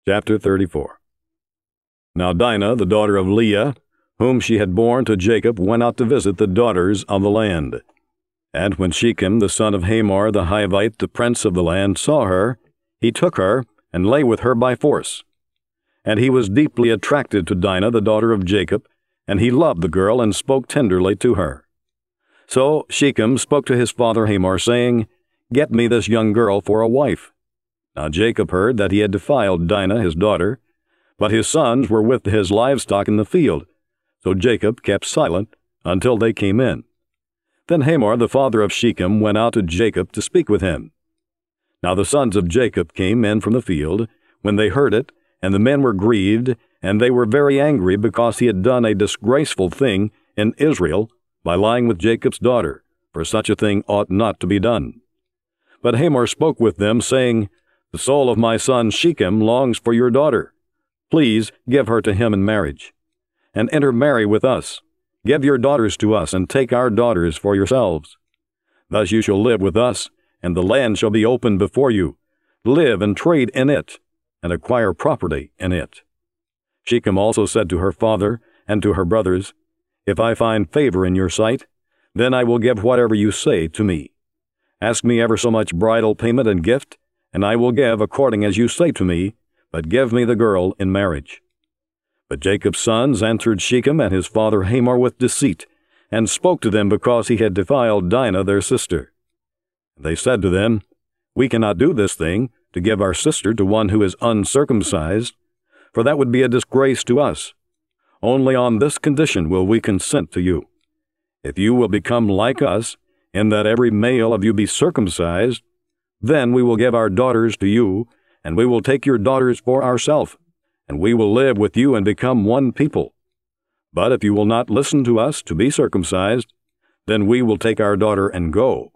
Chapter 34. Now Dinah, the daughter of Leah, whom she had borne to Jacob, went out to visit the daughters of the land. And when Shechem, the son of Hamor the Hivite, the prince of the land, saw her, he took her and lay with her by force. And he was deeply attracted to Dinah, the daughter of Jacob, and he loved the girl and spoke tenderly to her. So Shechem spoke to his father Hamor, saying, "Get me this young girl for a wife." Now Jacob heard that he had defiled Dinah his daughter, but his sons were with his livestock in the field. So Jacob kept silent until they came in. Then Hamor the father of Shechem went out to Jacob to speak with him. Now the sons of Jacob came in from the field when they heard it, and the men were grieved, and they were very angry because he had done a disgraceful thing in Israel by lying with Jacob's daughter, for such a thing ought not to be done. But Hamor spoke with them, saying, "The soul of my son Shechem longs for your daughter. Please give her to him in marriage, and intermarry with us. Give your daughters to us, and take our daughters for yourselves. Thus you shall live with us, and the land shall be open before you. Live and trade in it, and acquire property in it." Shechem also said to her father and to her brothers, "If I find favor in your sight, then I will give whatever you say to me. Ask me ever so much bridal payment and gift, and I will give according as you say to me, but give me the girl in marriage." But Jacob's sons answered Shechem and his father Hamor with deceit, and spoke to them because he had defiled Dinah their sister. They said to them, "We cannot do this thing, to give our sister to one who is uncircumcised, for that would be a disgrace to us. Only on this condition will we consent to you. If you will become like us, in that every male of you be circumcised, then we will give our daughters to you, and we will take your daughters for ourselves, and we will live with you and become one people. But if you will not listen to us to be circumcised, then we will take our daughter and go."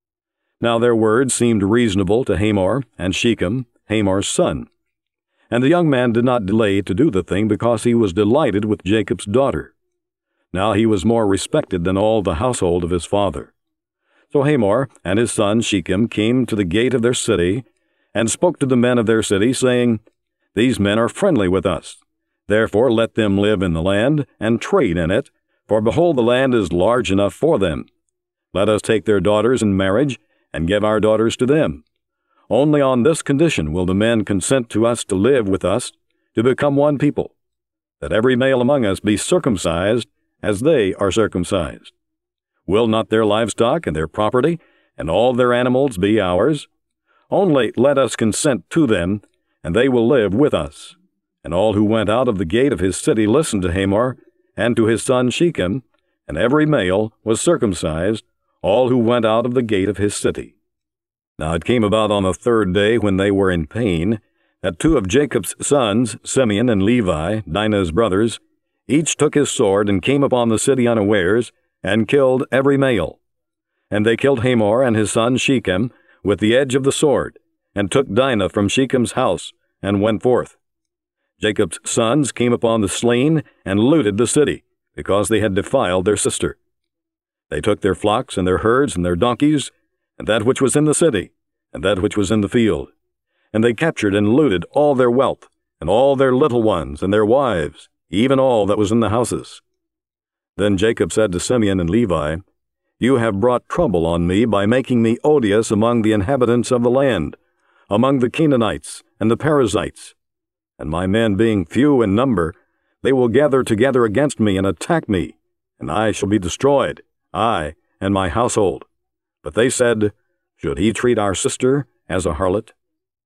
Now their words seemed reasonable to Hamor and Shechem, Hamor's son. And the young man did not delay to do the thing because he was delighted with Jacob's daughter. Now he was more respected than all the household of his father. So Hamor and his son Shechem came to the gate of their city, and spoke to the men of their city, saying, "These men are friendly with us. Therefore let them live in the land, and trade in it, for behold, the land is large enough for them. Let us take their daughters in marriage, and give our daughters to them. Only on this condition will the men consent to us to live with us, to become one people, that every male among us be circumcised, as they are circumcised. Will not their livestock and their property and all their animals be ours? Only let us consent to them, and they will live with us." And all who went out of the gate of his city listened to Hamor and to his son Shechem, and every male was circumcised, all who went out of the gate of his city. Now it came about on the third day, when they were in pain, that two of Jacob's sons, Simeon and Levi, Dinah's brothers, each took his sword and came upon the city unawares, and killed every male. And they killed Hamor and his son Shechem with the edge of the sword, and took Dinah from Shechem's house, and went forth. Jacob's sons came upon the slain, and looted the city, because they had defiled their sister. They took their flocks and their herds and their donkeys, and that which was in the city, and that which was in the field. And they captured and looted all their wealth, and all their little ones, and their wives, even all that was in the houses. Then Jacob said to Simeon and Levi, "You have brought trouble on me by making me odious among the inhabitants of the land, among the Canaanites and the Perizzites. And my men being few in number, they will gather together against me and attack me, and I shall be destroyed, I and my household." But they said, "Should he treat our sister as a harlot?"